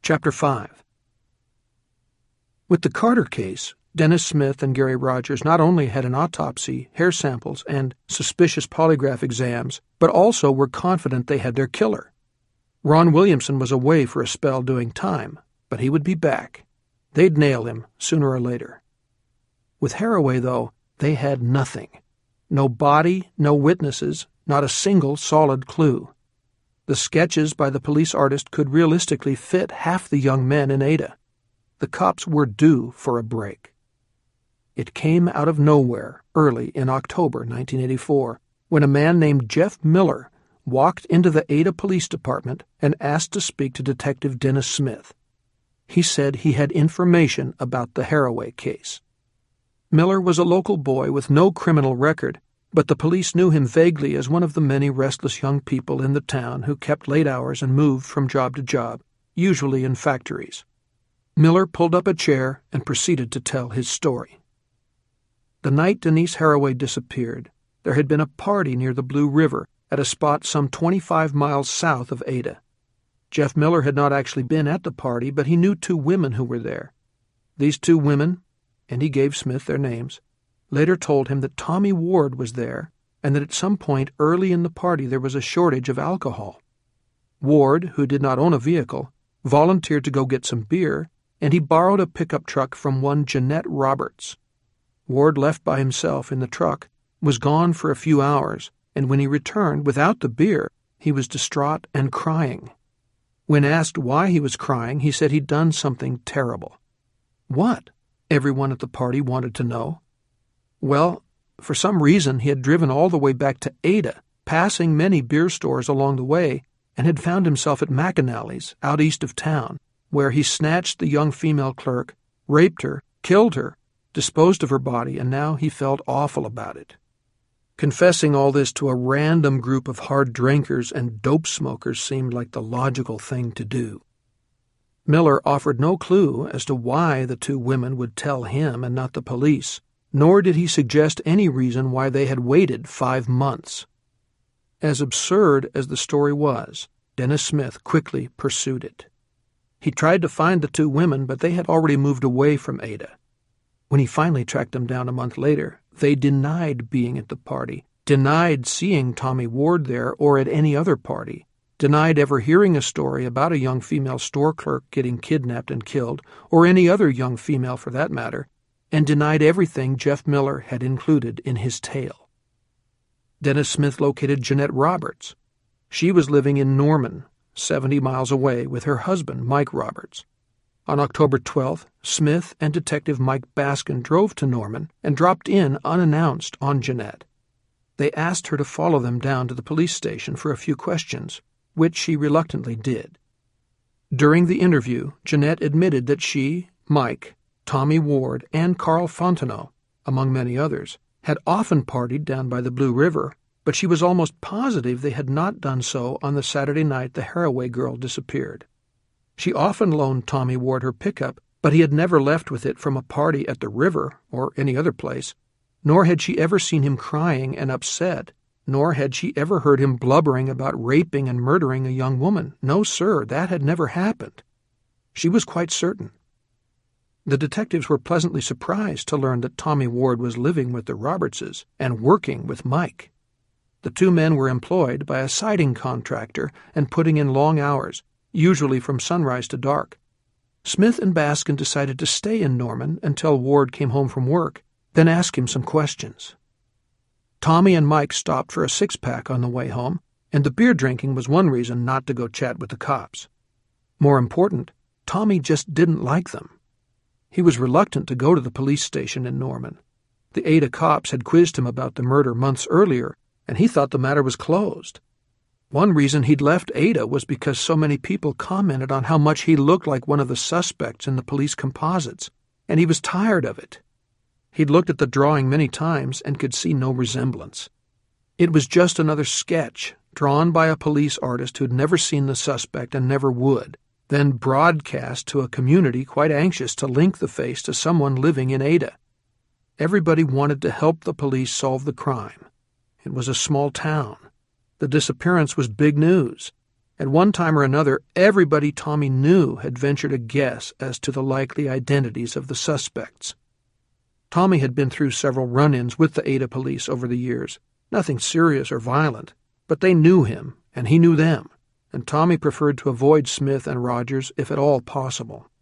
Chapter 5. With the Carter case, Dennis Smith and Gary Rogers not only had an autopsy, hair samples, and suspicious polygraph exams, but also were confident they had their killer. Ron Williamson was away for a spell doing time, but he would be back. They'd nail him sooner or later. With Haraway, though, they had nothing. No body, no witnesses, not a single solid clue. The sketches by the police artist could realistically fit half the young men in Ada. The cops were due for a break. It came out of nowhere early in October 1984 when a man named Jeff Miller walked into the Ada Police Department and asked to speak to Detective Dennis Smith. He said he had information about the Haraway case. Miller was a local boy with no criminal record, but the police knew him vaguely as one of the many restless young people in the town who kept late hours and moved from job to job, usually in factories. Miller pulled up a chair and proceeded to tell his story. The night Denise Haraway disappeared, there had been a party near the Blue River at a spot some 25 miles south of Ada. Jeff Miller had not actually been at the party, but he knew two women who were there. These two women, and he gave Smith their names, later told him that Tommy Ward was there and that at some point early in the party there was a shortage of alcohol. Ward, who did not own a vehicle, volunteered to go get some beer, and he borrowed a pickup truck from one Jeanette Roberts. Ward, left by himself in the truck, was gone for a few hours, and when he returned without the beer, he was distraught and crying. When asked why he was crying, he said he'd done something terrible. What? Everyone at the party wanted to know. Well, for some reason he had driven all the way back to Ada, passing many beer stores along the way, and had found himself at McAnally's, out east of town, where he snatched the young female clerk, raped her, killed her, disposed of her body, and now he felt awful about it. Confessing all this to a random group of hard drinkers and dope smokers seemed like the logical thing to do. Miller offered no clue as to why the two women would tell him and not the police, nor did he suggest any reason why they had waited 5 months. As absurd as the story was, Dennis Smith quickly pursued it. He tried to find the two women, but they had already moved away from Ada. When he finally tracked them down a month later, they denied being at the party, denied seeing Tommy Ward there or at any other party, denied ever hearing a story about a young female store clerk getting kidnapped and killed, or any other young female for that matter, and denied everything Jeff Miller had included in his tale. Dennis Smith located Jeanette Roberts. She was living in Norman, 70 miles away, with her husband, Mike Roberts. On October 12th, Smith and Detective Mike Baskin drove to Norman and dropped in unannounced on Jeanette. They asked her to follow them down to the police station for a few questions, which she reluctantly did. During the interview, Jeanette admitted that she, Mike, Tommy Ward, and Carl Fontenot, among many others, had often partied down by the Blue River, but she was almost positive they had not done so on the Saturday night the Haraway girl disappeared. She often loaned Tommy Ward her pickup, but he had never left with it from a party at the river or any other place, nor had she ever seen him crying and upset, nor had she ever heard him blubbering about raping and murdering a young woman. No, sir, that had never happened. She was quite certain. The detectives were pleasantly surprised to learn that Tommy Ward was living with the Robertses and working with Mike. The two men were employed by a siding contractor and putting in long hours, usually from sunrise to dark. Smith and Baskin decided to stay in Norman until Ward came home from work, then ask him some questions. Tommy and Mike stopped for a six-pack on the way home, and the beer drinking was one reason not to go chat with the cops. More important, Tommy just didn't like them. He was reluctant to go to the police station in Norman. The Ada cops had quizzed him about the murder months earlier, and he thought the matter was closed. One reason he'd left Ada was because so many people commented on how much he looked like one of the suspects in the police composites, and he was tired of it. He'd looked at the drawing many times and could see no resemblance. It was just another sketch, drawn by a police artist who'd never seen the suspect and never would, then broadcast to a community quite anxious to link the face to someone living in Ada. Everybody wanted to help the police solve the crime. It was a small town. The disappearance was big news. At one time or another, everybody Tommy knew had ventured a guess as to the likely identities of the suspects. Tommy had been through several run-ins with the Ada police over the years. Nothing serious or violent, but they knew him, and he knew them, and Tommy preferred to avoid Smith and Rogers if at all possible.